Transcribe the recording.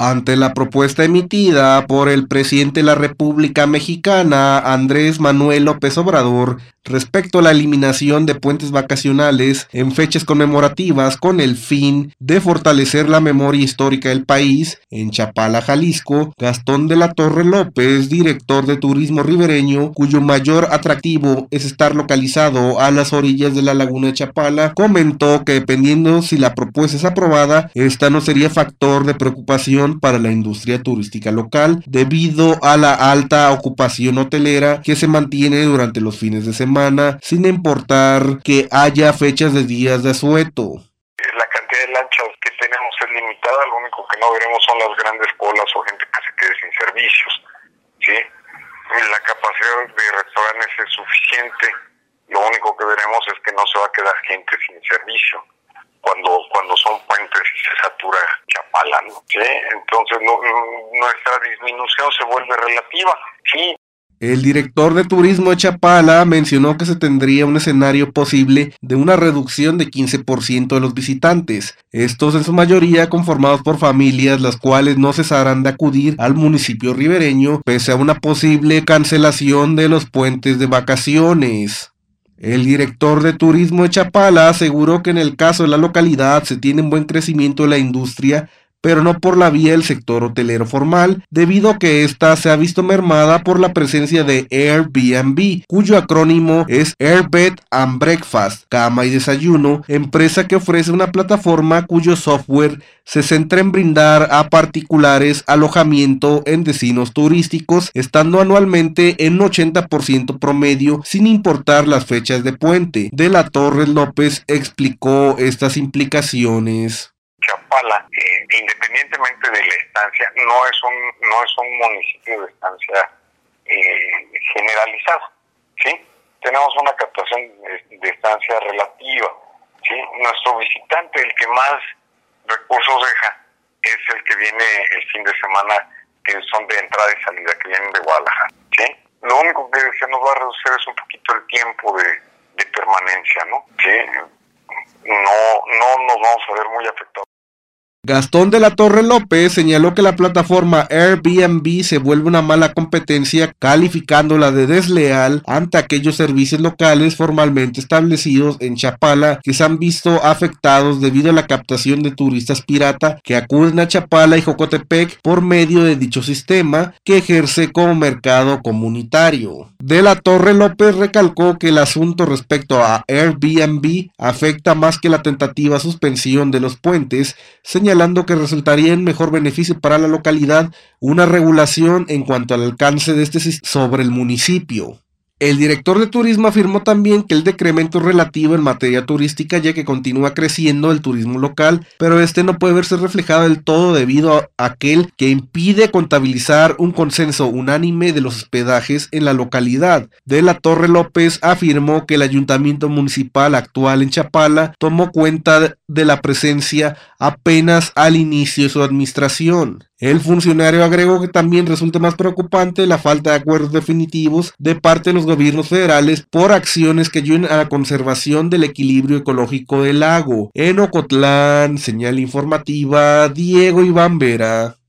Ante la propuesta emitida por el presidente de la República Mexicana, Andrés Manuel López Obrador, respecto a la eliminación de puentes vacacionales en fechas conmemorativas con el fin de fortalecer la memoria histórica del país, en Chapala, Jalisco, Gastón de la Torre López, director de turismo ribereño, cuyo mayor atractivo es estar localizado a las orillas de la laguna de Chapala, comentó que dependiendo si la propuesta es aprobada, esta no sería factor de preocupación para la industria turística local, debido a la alta ocupación hotelera que se mantiene durante los fines de semana, sin importar que haya fechas de días de asueto. La cantidad de lanchas que tenemos es limitada, lo único que no veremos son las grandes colas o gente que se quede sin servicios, ¿sí? La capacidad de restaurantes es suficiente, lo único que veremos es que no se va a quedar gente sin servicio cuando son puentes y se satura Chapala, ¿no? ¿Sí? Entonces nuestra disminución se vuelve relativa, sí. El director de turismo de Chapala mencionó que se tendría un escenario posible de una reducción de 15% de los visitantes, estos en su mayoría conformados por familias las cuales no cesarán de acudir al municipio ribereño pese a una posible cancelación de los puentes de vacaciones. El director de turismo de Chapala aseguró que en el caso de la localidad se tiene un buen crecimiento de la industria, pero no por la vía del sector hotelero formal, debido a que ésta se ha visto mermada por la presencia de Airbnb, cuyo acrónimo es Air Bed and Breakfast, cama y desayuno, empresa que ofrece una plataforma cuyo software se centra en brindar a particulares alojamiento en destinos turísticos, estando anualmente en un 80% promedio, sin importar las fechas de puente. De la Torre López explicó estas implicaciones. Chapala, independientemente de la estancia, no es un municipio de estancia generalizado, ¿sí? Tenemos una captación de estancia relativa, ¿sí? Nuestro visitante, el que más recursos deja, es el que viene el fin de semana, que son de entrada y salida, que vienen de Guadalajara, ¿sí? Lo único que se nos va a reducir es un poquito el tiempo de permanencia, ¿no? ¿Sí? No nos vamos a ver muy afectados. Gastón de la Torre López señaló que la plataforma Airbnb se vuelve una mala competencia, calificándola de desleal ante aquellos servicios locales formalmente establecidos en Chapala que se han visto afectados debido a la captación de turistas pirata que acuden a Chapala y Jocotepec por medio de dicho sistema que ejerce como mercado comunitario. De la Torre López recalcó que el asunto respecto a Airbnb afecta más que la tentativa suspensión de los puentes, señalando que resultaría en mejor beneficio para la localidad una regulación en cuanto al alcance de este sistema sobre el municipio. El director de turismo afirmó también que el decremento es relativo en materia turística, ya que continúa creciendo el turismo local, pero este no puede verse reflejado del todo debido a aquel que impide contabilizar un consenso unánime de los hospedajes en la localidad. De la Torre López afirmó que el ayuntamiento municipal actual en Chapala tomó cuenta de la presencia apenas al inicio de su administración. El funcionario agregó que también resulta más preocupante la falta de acuerdos definitivos de parte de los gobiernos federales por acciones que ayuden a la conservación del equilibrio ecológico del lago. En Ocotlán, señal informativa, Diego Iván Vera.